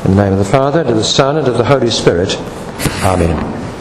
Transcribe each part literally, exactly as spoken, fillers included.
In the name of the Father, and of the Son, and of the Holy Spirit. Amen.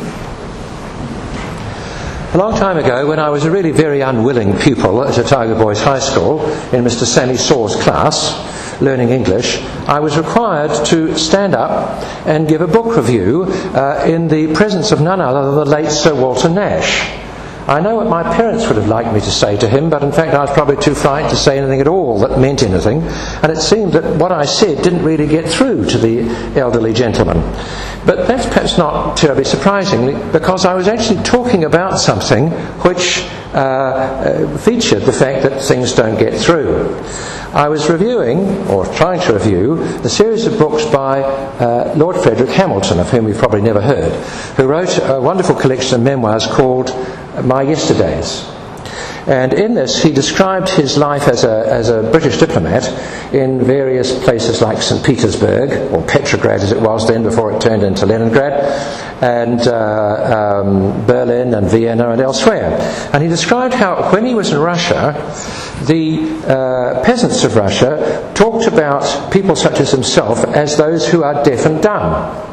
A long time ago, when I was a really very unwilling pupil at Otago Boys High School in Mister Sammy Saw's class, learning English, I was required to stand up and give a book review uh, in the presence of none other than the late Sir Walter Nash. I know what my parents would have liked me to say to him, but in fact I was probably too frightened to say anything at all that meant anything, and it seemed that what I said didn't really get through to the elderly gentleman. But that's perhaps not terribly surprising, because I was actually talking about something which uh, uh, featured the fact that things don't get through. I was reviewing, or trying to review, a series of books by uh, Lord Frederick Hamilton, of whom we've probably never heard, who wrote a wonderful collection of memoirs called My Yesterdays. And in this he described his life as a, as a British diplomat in various places like Saint Petersburg, or Petrograd as it was then before it turned into Leningrad, and uh, um, Berlin and Vienna and elsewhere. And he described how when he was in Russia, the uh, peasants of Russia talked about people such as himself as those who are deaf and dumb.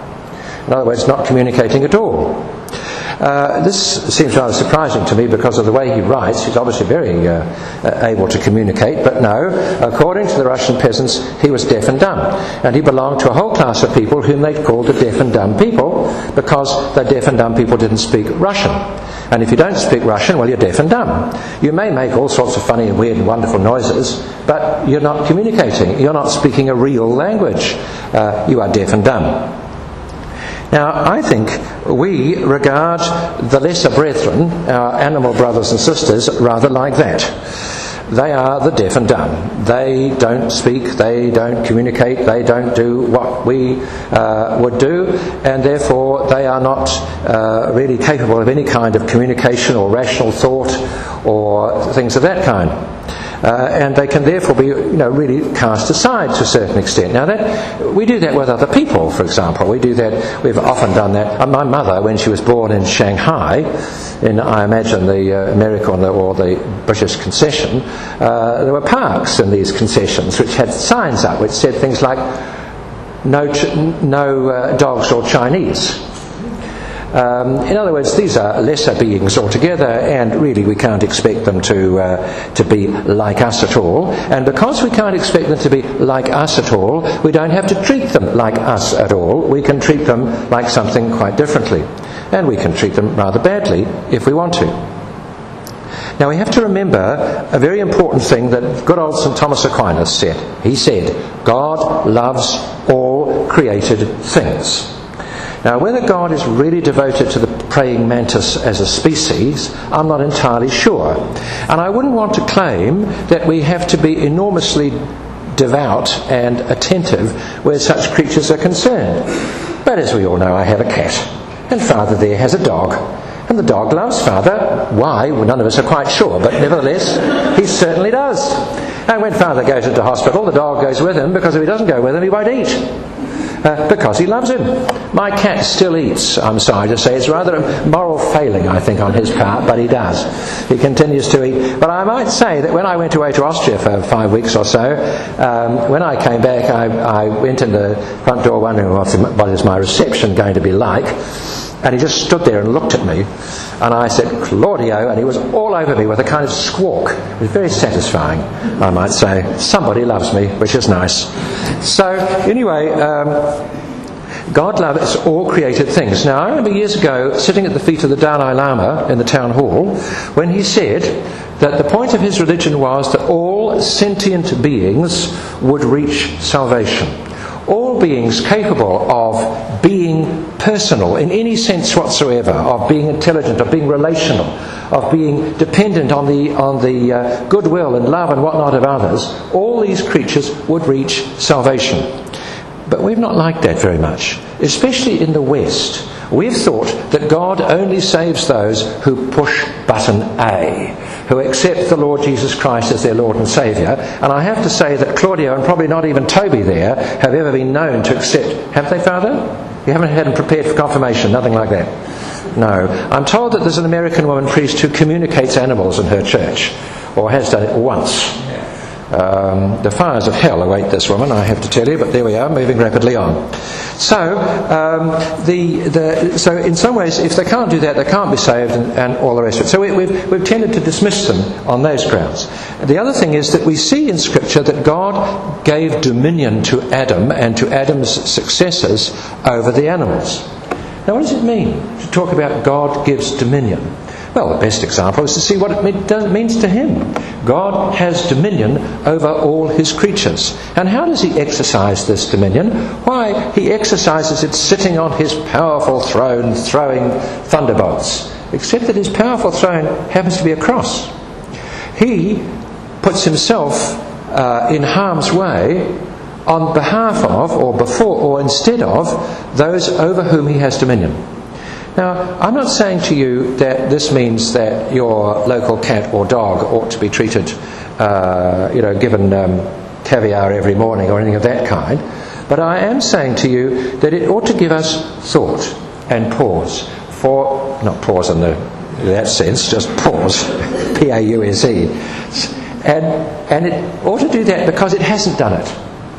In other words, not communicating at all. Uh, this seems rather surprising to me because of the way he writes. He's obviously very uh, uh, able to communicate, but no, according to the Russian peasants, he was deaf and dumb. And he belonged to a whole class of people whom they called the deaf and dumb people, because the deaf and dumb people didn't speak Russian. And if you don't speak Russian, well, you're deaf and dumb. You may make all sorts of funny and weird and wonderful noises, but you're not communicating. You're not speaking a real language. Uh, you are deaf and dumb. Now, I think we regard the lesser brethren, our animal brothers and sisters, rather like that. They are the deaf and dumb. They don't speak, they don't communicate, they don't do what we uh, would do, and therefore they are not uh, really capable of any kind of communication or rational thought or things of that kind. Uh, and they can therefore be, you know, really cast aside to a certain extent. Now, that we do that with other people, for example. We do that. We've often done that. Uh, my mother, when she was born in Shanghai, in I imagine the uh, American or the British concession, uh, there were parks in these concessions which had signs up which said things like "No, ch- no uh, dogs or Chinese." Um, in other words, these are lesser beings altogether, and really we can't expect them to uh, to be like us at all. And because we can't expect them to be like us at all, we don't have to treat them like us at all. We can treat them like something quite differently. And we can treat them rather badly if we want to. Now we have to remember a very important thing that good old Saint Thomas Aquinas said. He said, God loves all created things. Now, whether God is really devoted to the praying mantis as a species, I'm not entirely sure. And I wouldn't want to claim that we have to be enormously devout and attentive where such creatures are concerned. But as we all know, I have a cat, and Father there has a dog. And the dog loves Father. Why? Well, none of us are quite sure, but nevertheless, he certainly does. And when Father goes into hospital, the dog goes with him, because if he doesn't go with him, he won't eat. Uh, because he loves him. My cat still eats, I'm sorry to say. It's rather a moral failing, I think, on his part, but he does. He continues to eat. But I might say that when I went away to Austria for five weeks or so, um, when I came back, I, I went in the front door wondering what, what is my reception going to be like. And he just stood there and looked at me. And I said, Claudio, and he was all over me with a kind of squawk. It was very satisfying, I might say. Somebody loves me, which is nice. So, anyway, um, God loves all created things. Now, I remember years ago sitting at the feet of the Dalai Lama in the town hall when he said that the point of his religion was that all sentient beings would reach salvation. All beings capable of being personal in any sense whatsoever, of being intelligent, of being relational, of being dependent on the on the uh, goodwill and love and whatnot of others, all these creatures would reach salvation. But we've not liked that very much, especially in the West. We've thought that God only saves those who push button A, who accept the Lord Jesus Christ as their Lord and Saviour. And I have to say that Claudio and probably not even Toby there have ever been known to accept. Have they, Father? You haven't had them prepared for confirmation, nothing like that? No. I'm told that there's an American woman priest who communicates animals in her church, or has done it once. Um, the fires of hell await this woman, I have to tell you, but there we are, moving rapidly on. So, um, the, the, so in some ways, if they can't do that, they can't be saved, and, and all the rest of it. So we, we've, we've tended to dismiss them on those grounds. The other thing is that we see in Scripture that God gave dominion to Adam and to Adam's successors over the animals. Now, what does it mean to talk about God gives dominion? Well, the best example is to see what it means to him. God has dominion over all his creatures. And how does he exercise this dominion? Why, he exercises it sitting on his powerful throne, throwing thunderbolts. Except that his powerful throne happens to be a cross. He puts himself uh, in harm's way on behalf of, or before, or instead of, those over whom he has dominion. Now, I'm not saying to you that this means that your local cat or dog ought to be treated, uh, you know, given um, caviar every morning or anything of that kind. But I am saying to you that it ought to give us thought and pause for, not pause in, the, in that sense, just pause, P A U S E. And, and it ought to do that because it hasn't done it.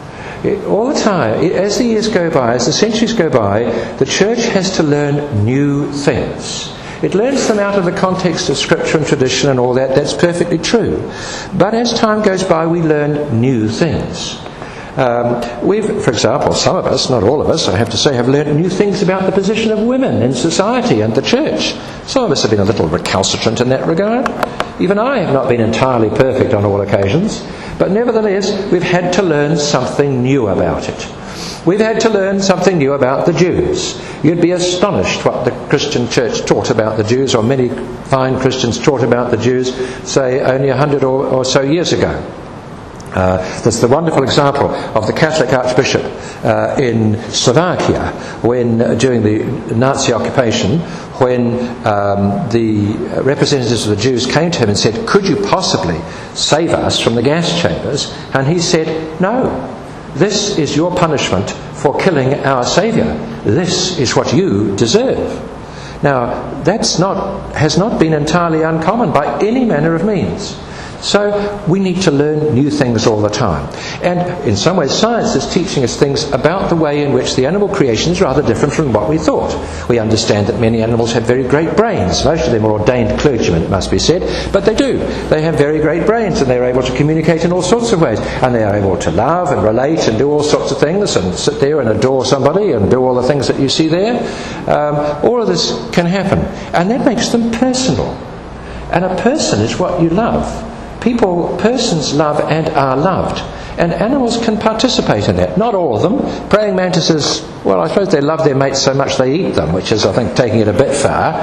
All the time, as the years go by, as the centuries go by, the church has to learn new things. It learns them out of the context of scripture and tradition and all that. That's perfectly true. But as time goes by, we learn new things. Um, we've, for example, some of us, not all of us, I have to say, have learned new things about the position of women in society and the church. Some of us have been a little recalcitrant in that regard. Even I have not been entirely perfect on all occasions. But nevertheless, we've had to learn something new about it. We've had to learn something new about the Jews. You'd be astonished what the Christian church taught about the Jews, or many fine Christians taught about the Jews, say, only a hundred or, or so years ago. Uh, there's the wonderful example of the Catholic Archbishop uh, in Slovakia when, uh, during the Nazi occupation, when um, the representatives of the Jews came to him and said, "Could you possibly save us from the gas chambers?" And he said, "No, this is your punishment for killing our Saviour. This is what you deserve." Now, that's not has not been entirely uncommon by any manner of means. So we need to learn new things all the time. And in some ways, science is teaching us things about the way in which the animal creation is rather different from what we thought. We understand that many animals have very great brains. Most of them are ordained clergymen, it must be said, but they do. They have very great brains, and they're able to communicate in all sorts of ways. And they are able to love and relate and do all sorts of things, and sit there and adore somebody and do all the things that you see there. Um, all of this can happen. And that makes them personal. And a person is what you love. People, persons love and are loved. And animals can participate in that. Not all of them. Praying mantises, well, I suppose they love their mates so much they eat them, which is, I think, taking it a bit far.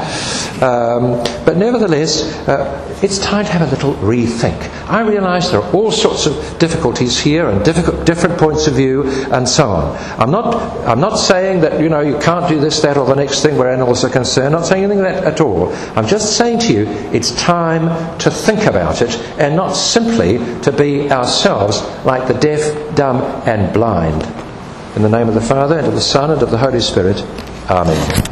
Um, but nevertheless, uh, it's time to have a little rethink. I realise there are all sorts of difficulties here and difficult, different points of view and so on. I'm not, I'm not saying that, you know, you can't do this, that or the next thing where animals are concerned. I'm not saying anything like that at all. I'm just saying to you, it's time to think about it and not simply to be ourselves like the deaf, dumb and blind. In the name of the Father, and of the Son, and of the Holy Spirit. Amen.